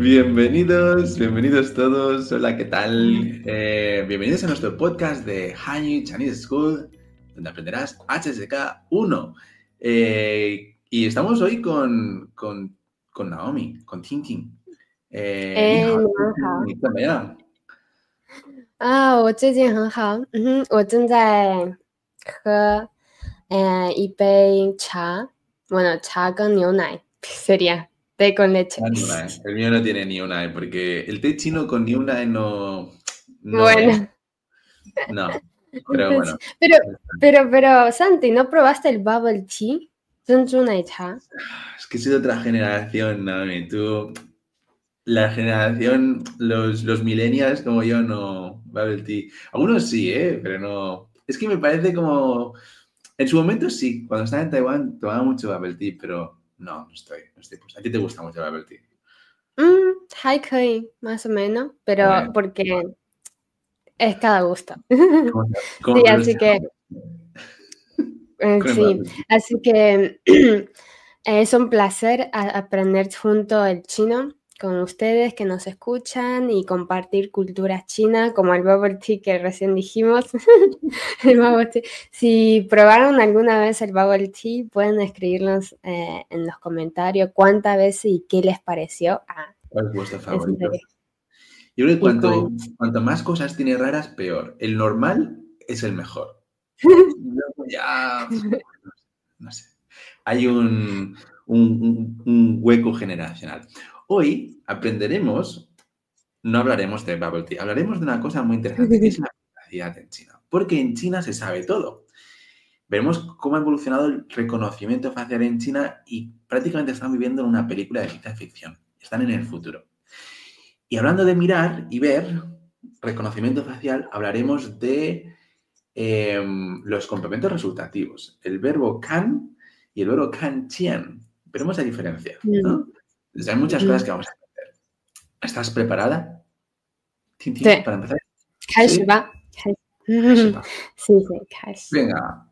Bienvenidos todos. Hola, ¿qué tal? Bienvenidos a nuestro podcast de Hanyu Chinese School, donde aprenderás HSK 1. Y estamos hoy con Naomi, con Tintin. Ni hao, 你们好你怎么样？ 我最近很好，我正在喝一杯茶，bueno, 茶跟牛奶 sería té con leche. Niunai. El mío no tiene Niunai, porque el té chino con Niunai no es. Bueno, No, pero bueno. pero, Santi, ¿no probaste el bubble tea? 珍珠奶茶 Es que soy de otra generación, Naomi. Tú, la generación, los millennials como yo, no. Bubble tea. Algunos sí, pero no. Es que me parece como. En su momento sí, cuando estaba en Taiwán tomaba mucho bubble tea, pero no estoy. Pues, ¿a ti te gusta mucho bubble tea? 还可以, más o menos, pero Bueno, porque es cada gusto. ¿cómo Sí, te así que con el sí, bubble tea? así que es un placer aprender junto el chino con ustedes que nos escuchan y compartir cultura china como el bubble tea que recién dijimos. El bubble tea. Si probaron alguna vez el bubble tea, pueden escribirnos en los comentarios cuántas veces y qué les pareció. ¿Cuál es vuestro En favorito? serio. Yo creo que Y cuanto más cosas tiene raras, peor. El normal es el mejor. Luego ya, no sé. Hay un hueco generacional. Hoy aprenderemos, no hablaremos de bubble tea, hablaremos de una cosa muy interesante, que es la privacidad en China. Porque en China se sabe todo. Veremos cómo ha evolucionado el reconocimiento facial en China y prácticamente están viviendo en una película de ciencia ficción. Están en el futuro. Y hablando de mirar y ver, reconocimiento facial, hablaremos de los complementos resultativos. El verbo can y el verbo can chien. Veremos la diferencia, ¿no? Entonces, hay muchas cosas que vamos a aprender. ¿Estás preparada, Tintín, para empezar? 开始吧， Eso va. 谢谢，开始。 Venga,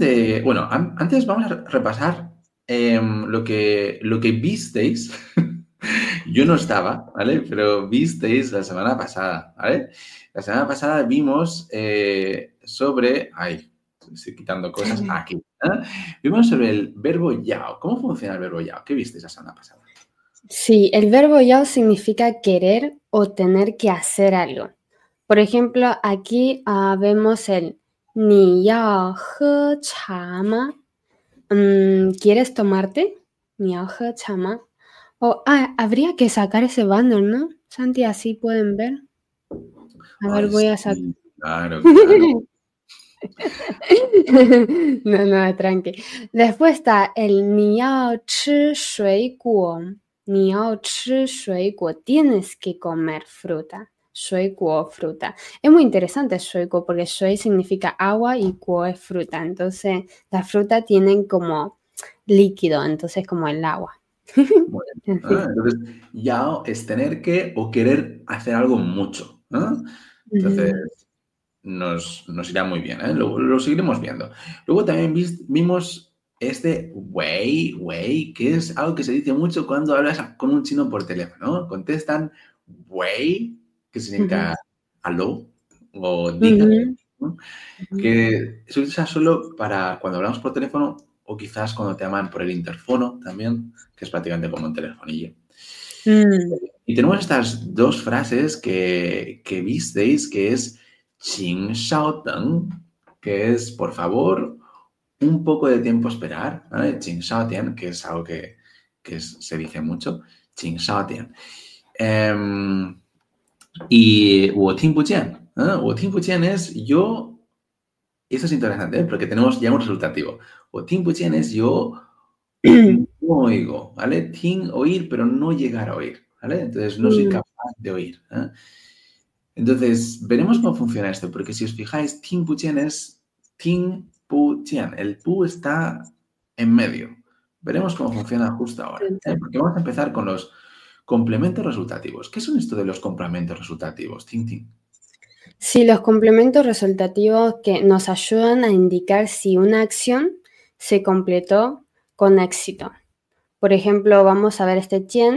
antes vamos a repasar lo que visteis. Yo no estaba, ¿vale? Pero visteis la semana pasada, ¿vale? La semana pasada vimos sobre... Ay, estoy quitando cosas aquí. Vimos sobre el verbo yao. ¿Cómo funciona el verbo yao? ¿Qué visteis la semana pasada? Sí, el verbo yao significa querer o tener que hacer algo. Por ejemplo, aquí vemos el ni yao he cha ma. ¿Quieres tomarte? Ni yao he cha ma. Habría que sacar ese banner, ¿no? Santi, así pueden ver. A ver, voy a sacar. Sí, claro. No, tranqui. Después está el ni yao chi shui guo. Ni yao chi shui guo. Tienes que comer fruta. Shui guo, fruta. Es muy interesante shui guo porque shui significa agua y guo es fruta. Entonces, las frutas tienen como líquido, entonces como el agua. Bueno, En fin. entonces, yao es tener que o querer hacer algo mucho, ¿no? Entonces, nos irá muy bien, ¿eh? Lo seguiremos viendo. Luego también vimos este wey, que es algo que se dice mucho cuando hablas con un chino por teléfono, ¿no? Contestan wey, que significa aló o dígame, ¿no? Que se usa solo para cuando hablamos por teléfono o quizás cuando te llaman por el interfono también, que es prácticamente como un telefonillo. Y tenemos estas dos frases que visteis, que es Qing Shao Teng, que es por favor, un poco de tiempo esperar, ¿vale? Qing Shao Tian, que es algo que se dice mucho, Qing Shao Tian. Y Wo Ting Bu Jian, Wo Ting Bu Jian es yo, eso es interesante, porque tenemos ya un resultativo. Wo Ting Bu Jian es yo no oigo, ¿vale? Ting, oír, pero no llegar a oír, ¿vale? Entonces no soy capaz de oír. Entonces, veremos cómo funciona esto, porque si os fijáis, Ting Pu Tian es Ting Pu Tian. El Pu está en medio. Veremos cómo funciona justo ahora, porque vamos a empezar con los complementos resultativos. ¿Qué son esto de los complementos resultativos, Ting Ting? Sí, los complementos resultativos que nos ayudan a indicar si una acción se completó con éxito. Por ejemplo, vamos a ver este Tian,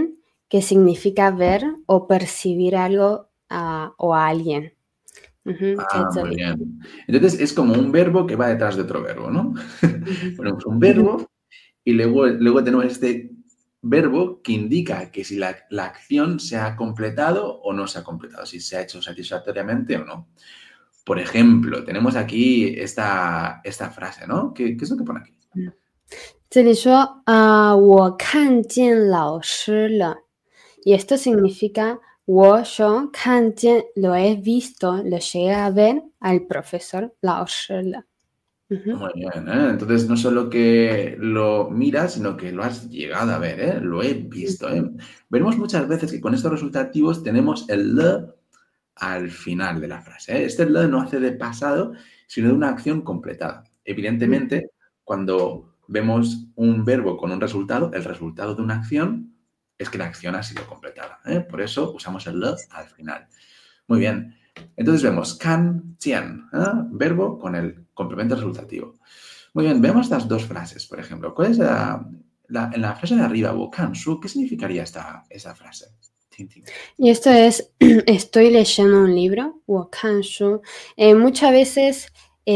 que significa ver o percibir algo o a alguien. Muy bien. Entonces es como un verbo que va detrás de otro verbo, ¿no? Ponemos un verbo y luego tenemos este verbo que indica que si la acción se ha completado o no se ha completado, si se ha hecho satisfactoriamente o no. Por ejemplo, tenemos aquí esta frase, ¿no? ¿Qué es lo que pone aquí? 这里说我看见老师了 y esto significa yo 看见 lo he visto, lo llegué a ver al profesor 老师了。 Muy bien, ¿eh? Entonces no solo que lo miras, sino que lo has llegado a ver, ¿eh? Lo he visto, ¿eh? Veremos muchas veces que con estos resultativos tenemos el le al final de la frase, ¿eh? Este le no hace de pasado, sino de una acción completada. Evidentemente, cuando vemos un verbo con un resultado, el resultado de una acción es que la acción ha sido completada, ¿eh? Por eso usamos el le al final. Muy bien. Entonces vemos kan, tian, ¿eh? Verbo con el complemento resultativo. Muy bien, veamos estas dos frases, por ejemplo. ¿Cuál es en la frase de arriba, wo kan su, qué significaría esa frase? Tin, tin. Y esto es, estoy leyendo un libro, 我看书. Muchas veces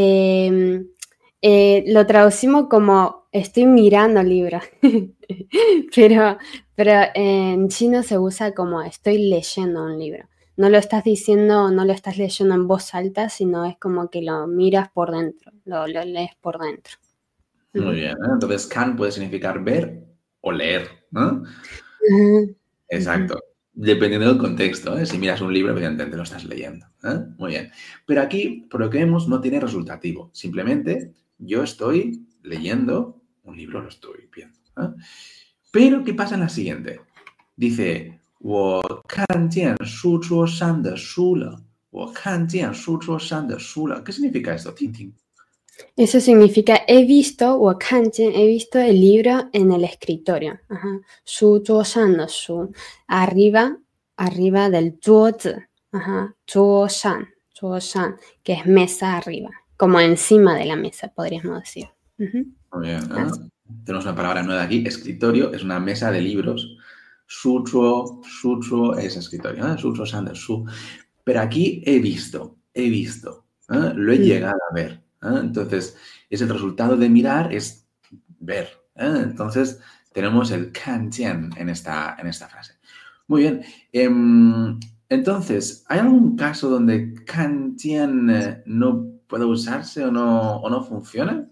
lo traducimos como estoy mirando libros, pero en chino se usa como estoy leyendo un libro. No lo estás diciendo, no lo estás leyendo en voz alta, sino es como que lo miras por dentro, lo lees por dentro. Muy bien, ¿eh? Entonces, can puede significar ver o leer, ¿no? Exacto. Dependiendo del contexto, ¿eh? Si miras un libro, evidentemente lo estás leyendo, ¿eh? Muy bien. Pero aquí, por lo que vemos, no tiene resultativo. Simplemente, yo estoy leyendo un libro, lo estoy viendo, ¿eh? Pero, ¿qué pasa en la siguiente? Dice, 我看见书桌上的书了. 我看见书桌上的书了. ¿Qué significa esto? Tin, tin. Eso significa he visto o kanjin, he visto el libro en el escritorio. Ajá. Su shan de su. Arriba del 桌子. Ajá. 桌上, que es mesa arriba. Como encima de la mesa, podríamos decir. Muy bien, ¿eh? Tenemos una palabra nueva aquí. Escritorio es una mesa de libros. Suchuo es escritorio, ¿eh? Suchuo san de su. Pero aquí he visto, ¿eh? Lo he llegado a ver, ¿eh? Entonces, es el resultado de mirar, es ver, ¿eh? Entonces, tenemos el kanjian en esta frase. Muy bien. Entonces, ¿hay algún caso donde kanjian no puede usarse o no funciona?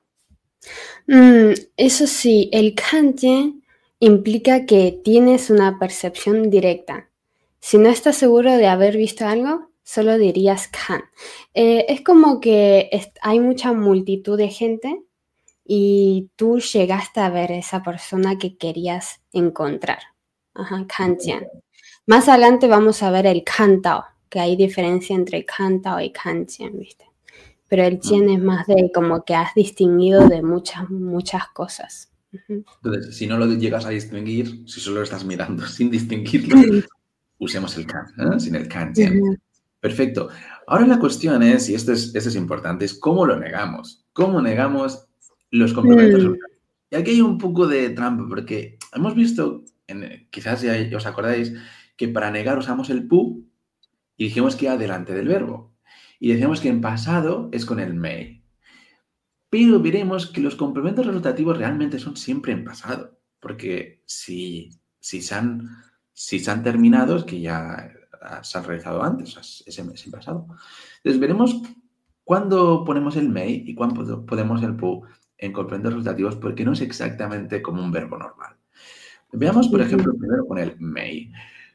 Eso sí, el kanjin implica que tienes una percepción directa. Si no estás seguro de haber visto algo, solo dirías kan. Es como que hay mucha multitud de gente y tú llegaste a ver a esa persona que querías encontrar. Ajá, kanjian. Más adelante vamos a ver el kantao, que hay diferencia entre kantao y kanjian, ¿viste? Pero el jian es más de como que has distinguido de muchas cosas. Entonces, si no lo llegas a distinguir, si solo lo estás mirando sin distinguirlo, usemos el kan, ¿eh? Sin el kanjian. Perfecto. Ahora la cuestión es, y esto es importante, es cómo lo negamos. ¿Cómo negamos los complementos resultativos? Y aquí hay un poco de trampa, porque hemos visto, quizás ya os acordáis, que para negar usamos el pu y dijimos que iba delante del verbo. Y decíamos que en pasado es con el may. Pero veremos que los complementos resultativos realmente son siempre en pasado. Porque si se han terminado, es que ya se han realizado antes, o sea, es en pasado. Entonces veremos cuándo ponemos el may y cuándo ponemos el pu en complementos resultativos, porque no es exactamente como un verbo normal. Veamos, por ejemplo, primero con el may.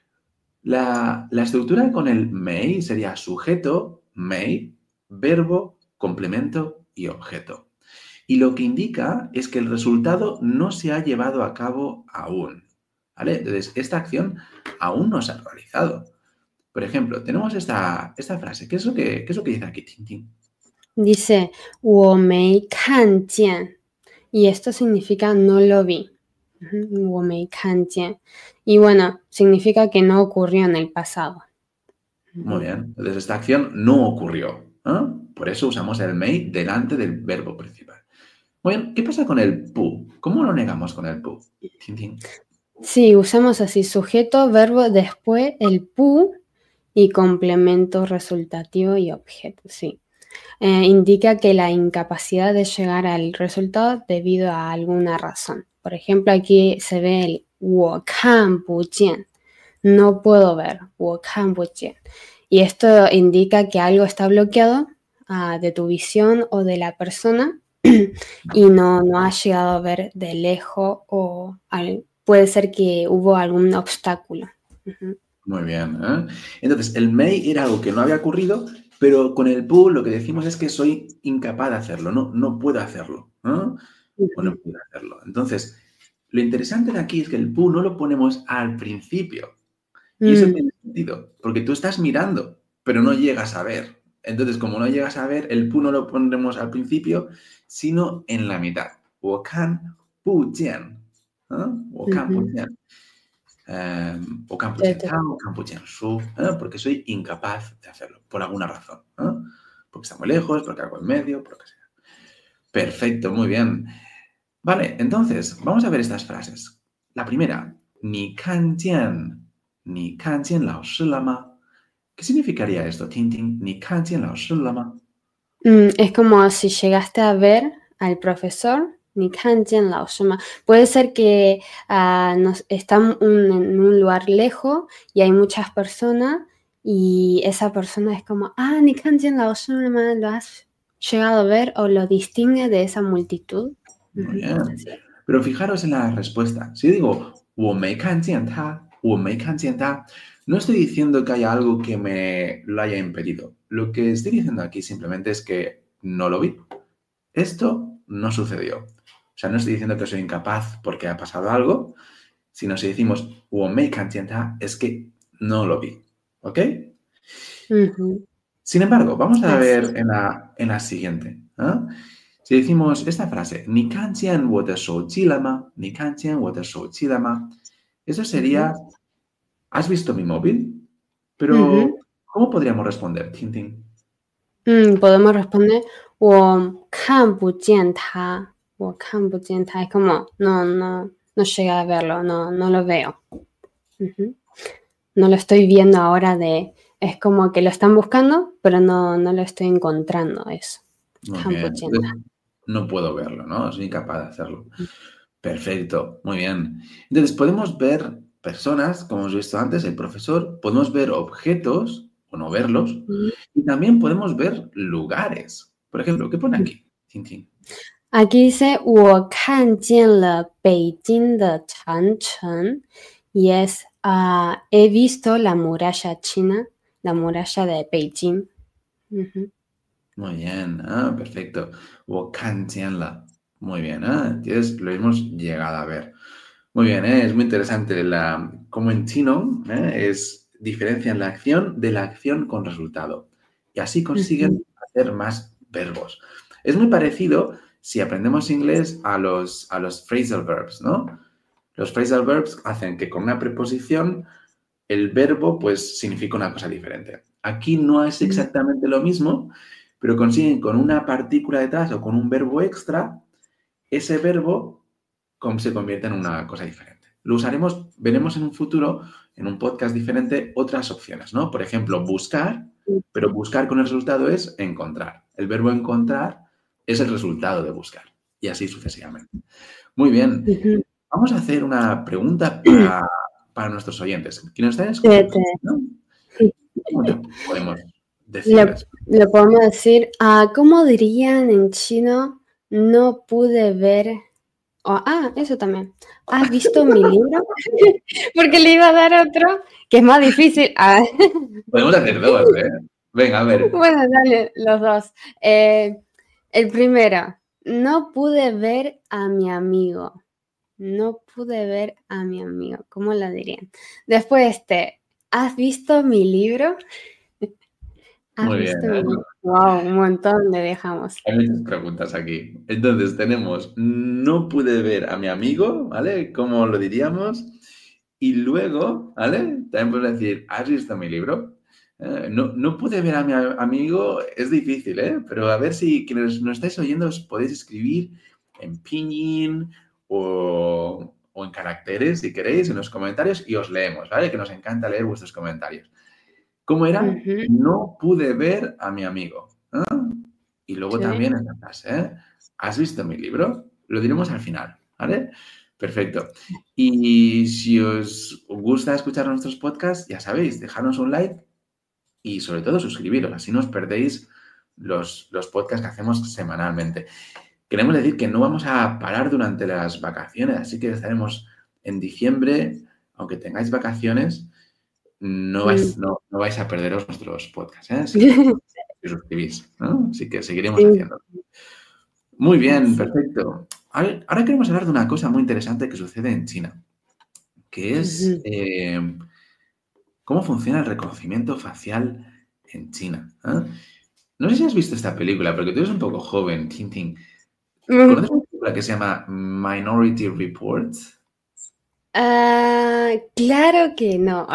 La estructura con el may sería sujeto, may, verbo, complemento y objeto. Y lo que indica es que el resultado no se ha llevado a cabo aún, ¿vale? Entonces, esta acción aún no se ha realizado. Por ejemplo, tenemos esta frase. ¿Qué es lo que dice aquí? Tin, tin. Dice, 我没看见. Y esto significa no lo vi. 我没看见. Y bueno, significa que no ocurrió en el pasado. Muy bien. Entonces, esta acción no ocurrió, ¿eh? Por eso usamos el may delante del verbo principal. Muy bien. ¿Qué pasa con el pu? ¿Cómo lo negamos con el pu? Tin, tin. Sí, usamos así sujeto, verbo, después el pu y complemento resultativo y objeto, sí. Indica que la incapacidad de llegar al resultado debido a alguna razón. Por ejemplo, aquí se ve el 我看不见, no puedo ver, 我看不见. Y esto indica que algo está bloqueado de tu visión o de la persona y no has llegado a ver de lejos o puede ser que hubo algún obstáculo. Ujú. Muy bien, ¿eh? Entonces, el may era algo que no había ocurrido, pero con el pu lo que decimos es que soy incapaz de hacerlo, no puedo hacerlo, ¿no? O no Ujú. puedo hacerlo. Entonces, lo interesante de aquí es que el pu no lo ponemos al principio. Y eso Mm, tiene sentido, porque tú estás mirando, pero no llegas a ver. Entonces, como no llegas a ver, el pu no lo pondremos al principio, sino en la mitad. 我看不见, ¿ah? 我看不 ujú. 见. O campo Sí, sí. o campo su, porque soy incapaz de hacerlo, por alguna razón. Porque está muy lejos, porque algo en medio, por lo que sea. Perfecto, muy bien. Vale, entonces, vamos a ver estas frases. La primera, ni kanjian lao shi lama. ¿Qué significaría esto, Tintin? Ni kanjian lao shi lama. Es como si llegaste a ver al profesor, ni kanjian lao shima. Puede ser que están en un lugar lejos y hay muchas personas y esa persona es como, ni kanjian lao shima, lo has llegado a ver o lo distingue de esa multitud. Muy Ujú, bien. así es. Pero fijaros en la respuesta. Si yo digo, 我没看见他, 我没看见他, no estoy diciendo que haya algo que me lo haya impedido. Lo que estoy diciendo aquí simplemente es que no lo vi. Esto no sucedió. O sea, no estoy diciendo que soy incapaz porque ha pasado algo, sino si decimos 我没看见他, es que no lo vi. ¿Ok? Ujú, Sin embargo, vamos a así ver en la siguiente. ¿Ah? Si decimos esta frase, 你看见我的手机了吗? 你看见我的手机了吗? Eso es. Ujú, sería, ¿has visto mi móvil? ujú. Pero, ¿cómo podríamos responder, Tintin? Podemos responder 我看不见他，我看不见他, es como no llega a verlo, no lo veo. Ujú. No lo estoy viendo ahora es como que lo están buscando, pero no lo estoy encontrando eso. Muy 看不 bien. 见 Entonces, no puedo verlo, ¿no? Soy incapaz de hacerlo. Perfecto, muy bien. Entonces, podemos ver personas, como hemos visto antes, el profesor, podemos ver objetos o no verlos, y también podemos ver lugares. Por ejemplo, ¿qué pone aquí? Tintin. Aquí dice 我看见了北京的长城 y es he visto la muralla china, la muralla de Beijing. Ujú. Muy bien, perfecto. 我看见了. Muy bien, entonces lo hemos llegado a ver. Muy bien, es muy interesante como en chino diferencian la acción de la acción con resultado. Y así Ujú. consiguen hacer más verbos. Es muy parecido si aprendemos inglés a los phrasal verbs, ¿no? Los phrasal verbs hacen que con una preposición el verbo pues significa una cosa diferente. Aquí no es exactamente lo mismo, pero consiguen con una partícula detrás o con un verbo extra, ese verbo se convierte en una cosa diferente. Lo usaremos, veremos en un futuro, en un podcast diferente, otras opciones, ¿no? Por ejemplo, buscar, pero buscar con el resultado es encontrar. El verbo encontrar es el resultado de buscar y así sucesivamente. Muy bien. Ujú. Vamos a hacer una pregunta para nuestros oyentes que nos están Te- escuchando, te- ¿no? ¿Qué pregunta podemos Le, decirles? le podemos decir, ¿cómo dirían en chino? No pude ver. Eso también. ¿Has visto mi libro? Porque le iba a dar otro que es más difícil. Podemos hacer dos, ¿eh? Venga, a ver. Bueno, dale, los dos. El primero, no pude ver a mi amigo. No pude ver a mi amigo. ¿Cómo lo dirían? Después, ¿has visto mi libro? ¿Has Muy bien, visto mi ¿eh? libro? Wow, un montón le dejamos. Hay muchas preguntas aquí. Entonces tenemos, no pude ver a mi amigo, ¿vale? ¿Cómo lo diríamos? Y luego, ¿vale? También podemos decir, ¿has visto mi libro? No pude ver a mi amigo, es difícil, ¿eh? Pero a ver si quienes nos estáis oyendo os podéis escribir en pinyin o en caracteres, si queréis, en los comentarios y os leemos, ¿vale? Que nos encanta leer vuestros comentarios. ¿Cómo era? No pude ver a mi amigo. Y luego también esta frase, ¿has visto mi libro? Lo diremos al final, ¿vale? Perfecto. Y si os gusta escuchar nuestros podcasts, ya sabéis, dejadnos un like y sobre todo suscribiros, así no os perdéis los podcasts que hacemos semanalmente. Queremos decir que no vamos a parar durante las vacaciones, así que estaremos en diciembre, aunque tengáis vacaciones, no vais a perderos nuestros podcasts, si os suscribís, ¿no? Así que seguiremos haciéndolo. Muy bien, perfecto. Ahora queremos hablar de una cosa muy interesante que sucede en China, que es cómo funciona el reconocimiento facial en China. No sé si has visto esta película, porque tú eres un poco joven, Tintín. ¿Conoces una película que se llama Minority Report? Claro que no.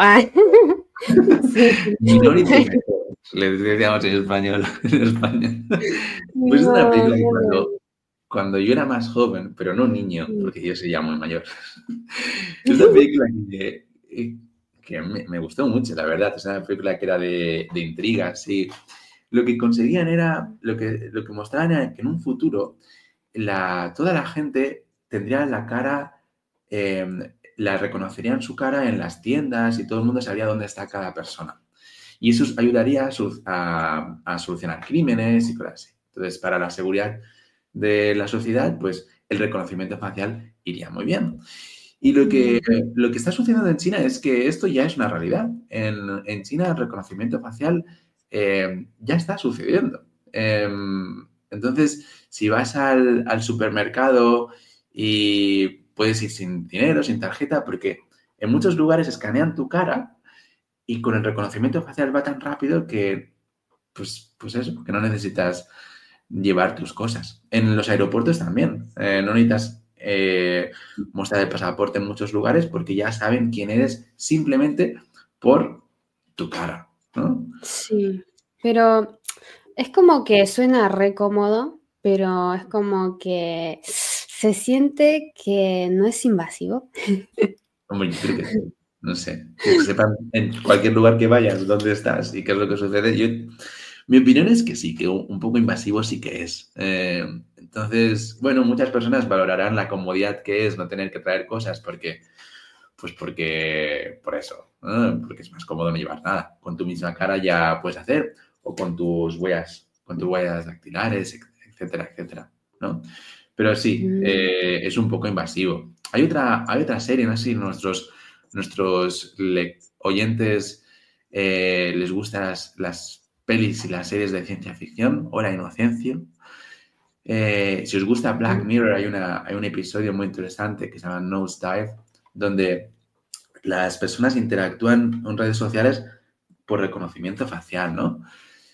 Minority Report, le decíamos en español. Pues es una película que cuando yo era más joven, pero no niño, porque yo soy ya muy mayor, es una película que me gustó mucho, la verdad. Es una película que era de intrigas y lo que conseguían era, lo que mostraban era que en un futuro toda la gente tendría la cara, la reconocerían su cara en las tiendas y todo el mundo sabría dónde está cada persona. Y eso ayudaría a solucionar crímenes y cosas así. Entonces, para la seguridad de la sociedad, pues el reconocimiento facial iría muy bien. Y lo que está sucediendo en China es que esto ya es una realidad. En China el reconocimiento facial ya está sucediendo. Entonces, si vas al supermercado y puedes ir sin dinero, sin tarjeta, porque en muchos lugares escanean tu cara y con el reconocimiento facial va tan rápido que, pues eso, que no necesitas llevar tus cosas. En los aeropuertos también. No necesitas mostrar el pasaporte en muchos lugares porque ya saben quién eres simplemente por tu cara, ¿no? Sí, pero es como que suena re cómodo, pero es como que se siente que no es invasivo. Hombre, yo creo que sí. No sé. Que sepan en cualquier lugar que vayas dónde estás y qué es lo que sucede. Mi opinión es que sí, que un poco invasivo sí que es. Entonces, bueno, muchas personas valorarán la comodidad que es no tener que traer cosas por eso, ¿no? Porque es más cómodo no llevar nada. Con tu misma cara ya puedes hacer, o con tus huellas dactilares, etcétera, etcétera, ¿no? Pero sí, es un poco invasivo. Hay otra serie, no sé si nuestros oyentes les gustan las pelis y las series de ciencia ficción o la inocencia. Si os gusta Black Mirror, hay un episodio muy interesante que se llama Nosedive, donde las personas interactúan en redes sociales por reconocimiento facial, ¿no?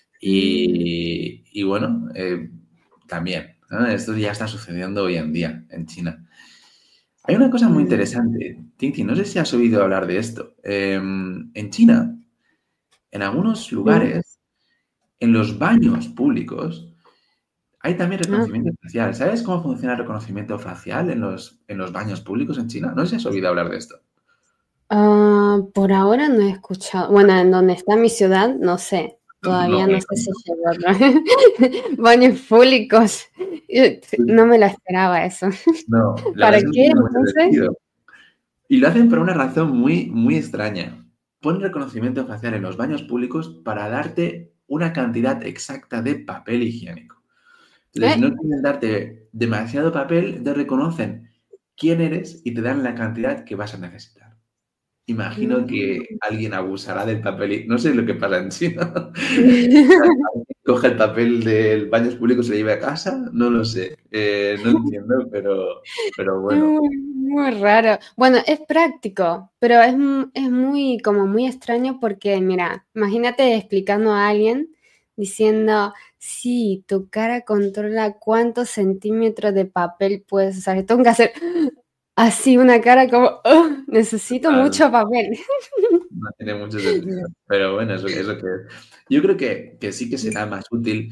Y bueno, también, ¿no? Esto ya está sucediendo hoy en día en China. Hay una cosa muy interesante, Tinti, no sé si has oído hablar de esto. En China, en algunos lugares, en los baños públicos, hay también reconocimiento facial. ¿Sabes cómo funciona el reconocimiento facial en los baños públicos en China? No sé si has oído hablar de esto. Por ahora no he escuchado. Bueno, en donde está mi ciudad, no sé. Todavía no sé si llegó baños públicos. No me lo esperaba eso. No, ¿Para qué? Entonces. Y lo hacen por una razón muy, muy extraña. Ponen reconocimiento facial en los baños públicos para darte una cantidad exacta de papel higiénico. Entonces, no quieren darte demasiado papel, te reconocen quién eres y te dan la cantidad que vas a necesitar. Imagino que alguien abusará del papel. No sé lo que pasa en China. Coge el papel del baño público y se lo lleva a casa. No lo sé. No lo entiendo, pero bueno. Muy raro. Bueno, es práctico, pero es muy, como muy extraño porque, mira, imagínate explicando a alguien diciendo, sí, tu cara controla cuántos centímetros de papel puedes usar. Tengo que hacer así una cara como, necesito mucho papel. No tiene mucho sentido. Pero bueno, eso que yo creo que sí que será más útil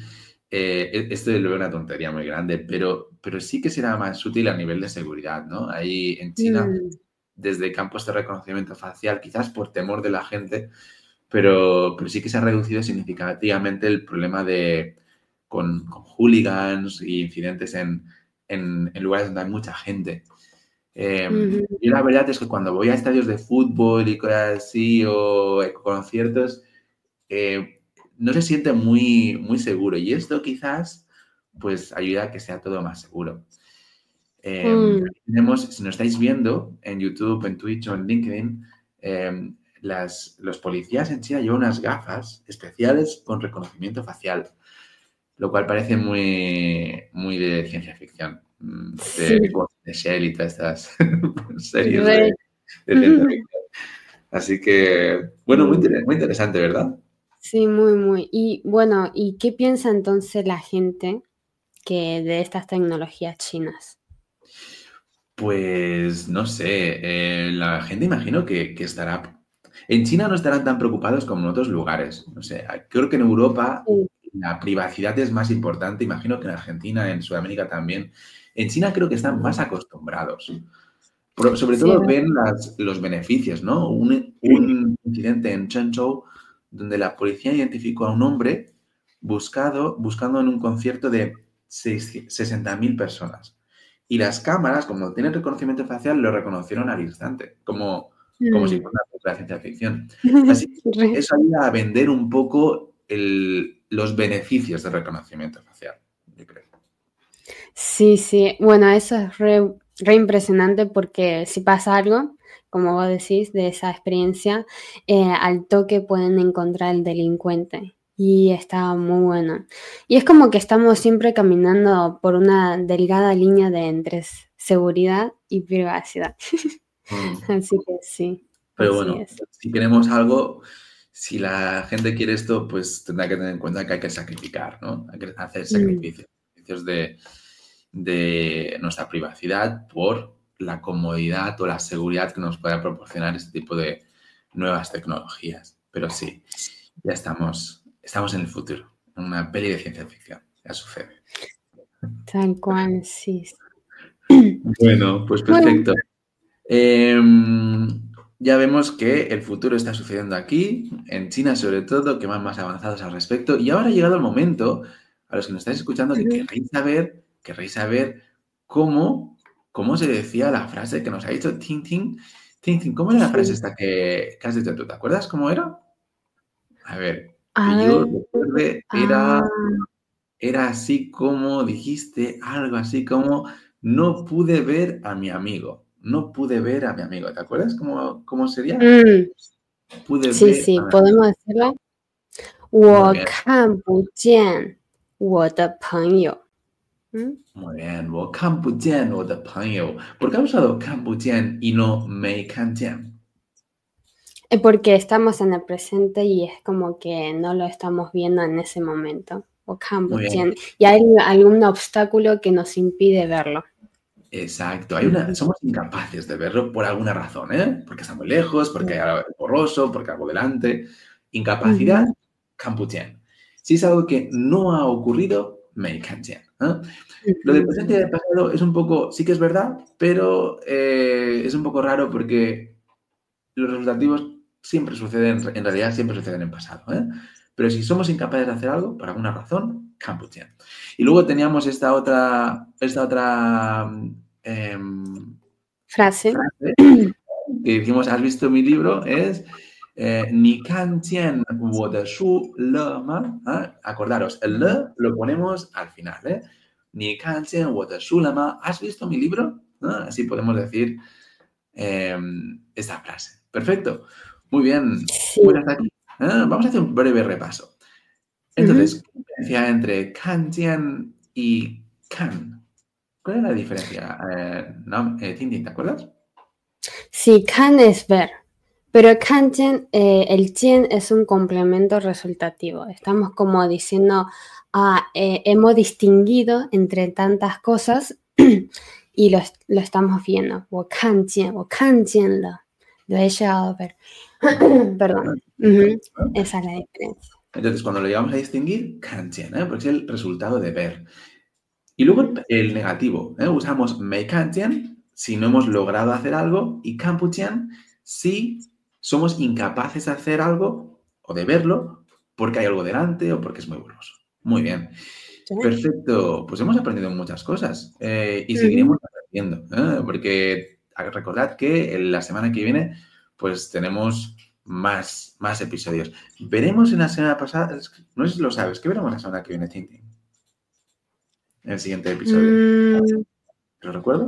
esto lo veo una tontería muy grande, pero sí que será más útil a nivel de seguridad, ¿no? Ahí en China, Mm, desde campos de reconocimiento facial, quizás por temor de la gente, pero sí que se ha reducido significativamente el problema con hooligans e incidentes en lugares donde hay mucha gente. ujú. Y la verdad es que cuando voy a estadios de fútbol y cosas así o conciertos, eh, no se siente muy seguro. Y esto quizás pues ayuda a que sea todo más seguro. Mm, Tenemos, si nos estáis viendo en YouTube, en Twitch o en LinkedIn, los policías en China llevan unas gafas especiales con reconocimiento facial, lo cual parece muy de ciencia ficción, de sí, Ghost in the Shell y todas estas series re. de ciencia ficción. Así que, bueno, muy interesante, ¿verdad? Sí, muy, muy. Y bueno, ¿y qué piensa entonces la gente que de estas tecnologías chinas? Pues no sé, la gente imagino que estará... En China no estarán tan preocupados como en otros lugares. No sé, creo que en Europa Sí, la privacidad es más importante, imagino que en Argentina, en Sudamérica también. En China creo que están más acostumbrados. Sobre sí, todo ven los beneficios, ¿no? Un incidente en Chenzhou donde la policía identificó a un hombre buscando en un concierto de 60.000 personas. Y las cámaras, como tienen reconocimiento facial, lo reconocieron al instante, como si mm, fuera una película de ciencia ficción. Así que re. eso ayuda a vender un poco los beneficios del reconocimiento facial, yo creo. Sí, sí. Bueno, eso es re impresionante porque si pasa algo, como vos decís, de esa experiencia, al toque pueden encontrar al delincuente. Y está muy bueno. Y es como que estamos siempre caminando por una delgada línea de entre seguridad y privacidad. Mm. Así que sí, Pero así bueno, es. si queremos algo, si la gente quiere esto, pues tendrá que tener en cuenta que hay que sacrificar, ¿no? Hay que hacer Mm, sacrificios de nuestra privacidad por la comodidad o la seguridad que nos pueda proporcionar este tipo de nuevas tecnologías. Pero sí, ya estamos en el futuro, en una peli de ciencia ficción. Ya sucede. tal cual, sí. Bueno, pues Bueno, perfecto. Ya vemos que el futuro está sucediendo aquí, en China sobre todo, que van más avanzados al respecto. Y ahora ha llegado el momento, a los que nos estáis escuchando, que ujú, querréis saber cómo se decía la frase que nos ha dicho Ting Ting. Ting Ting, ¿cómo era la frase sí. esta que has dicho tú? ¿Te acuerdas cómo era? A ver, A que yo ver, recuerde, ah, era así como dijiste, algo así como, no pude ver a mi amigo, no pude ver a mi amigo. ¿Te acuerdas cómo sería? mm, Pude sí, ver sí, a mi amigo. podemos decirlo. Muy 我 bien, 看不见我的朋友. ¿Mm? muy bien. 我看不见我的朋友. ¿Por qué has usado 看不见 y no 没看见? Porque estamos en el presente y es como que no lo estamos viendo en ese momento. 我看不 Muy bien. 见. Y hay algún obstáculo que nos impide verlo. Exacto. Ujú, Somos incapaces de verlo por alguna razón, ¿eh? Porque está muy lejos, porque hay algo borroso, porque hay algo delante. Incapacidad, ujú, 看不见. Si es algo que no ha ocurrido, 没看见. ¿Eh? Lo del ujú. presente y del pasado es un poco, sí que es verdad, pero es un poco raro porque los resultativos siempre suceden, en realidad siempre suceden en pasado, ¿eh? Pero si somos incapaces de hacer algo, por alguna razón, 看不见. Y luego teníamos esta otra Frase. frase que decimos, ¿has visto mi libro? Es 你看见我的书了吗? ¿Ah? Acordaros, el le lo ponemos al final, ¿eh? 你看见我的书了吗? ¿Has visto mi libro? ¿Ah? Así podemos decir esta frase. Perfecto. Muy bien. Pues Sí. hasta aquí. Vamos a hacer un breve repaso. Ujú. Entonces, ¿qué diferencia entre 看见 y can? ¿Cuál es la diferencia? No, Tintin, ¿te acuerdas? Sí, can es ver. Pero kanjen, el tien es un complemento resultativo. Estamos como diciendo, hemos distinguido entre tantas cosas y lo estamos viendo. 我看见了, lo he llegado a ver. Perdón. Ujú, esa es la diferencia. Entonces, cuando lo llevamos a distinguir, 看见, porque es el resultado de ver. Y luego el negativo, usamos 没看见 si no hemos logrado hacer algo y 看不见 si somos incapaces de hacer algo o de verlo porque hay algo delante o porque es muy borroso. Muy bien. Perfecto. Pues hemos aprendido muchas cosas y seguiremos aprendiendo, porque recordad que la semana que viene pues tenemos más episodios. Veremos en la semana pasada, no sé si lo sabes, ¿qué veremos la semana que viene, Tintín? En el siguiente episodio. ¿Te lo recuerdo?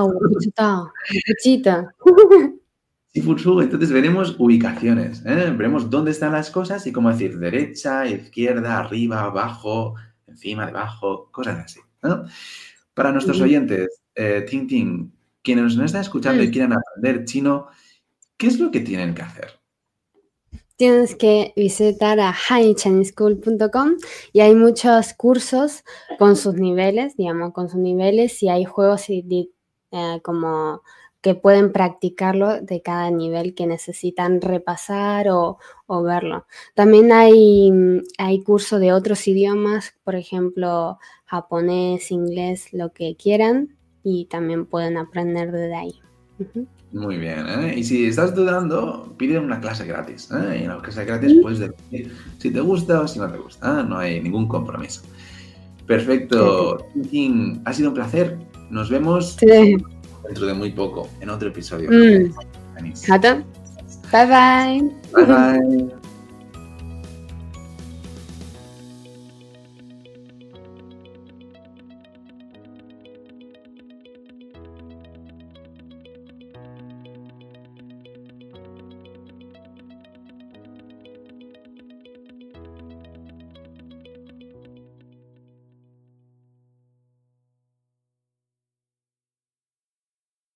Entonces veremos ubicaciones, veremos dónde están las cosas y cómo decir derecha, izquierda, arriba, abajo, encima, debajo, cosas así. Para nuestros oyentes, Tintín, quienes nos están escuchando y quieran aprender chino, ¿qué es lo que tienen que hacer? Tienes que visitar a hichineschool.com y hay muchos cursos con sus niveles, y hay juegos como que pueden practicarlo de cada nivel que necesitan repasar o verlo. También hay curso de otros idiomas, por ejemplo, japonés, inglés, lo que quieran, y también pueden aprender desde ahí. Muy bien, y si estás dudando, pide una clase gratis. Y en la clase gratis puedes decir si te gusta o si no te gusta. No hay ningún compromiso. Perfecto. Tintín, ha sido un placer. Nos vemos dentro de muy poco en otro episodio. 好的，拜拜。 拜拜。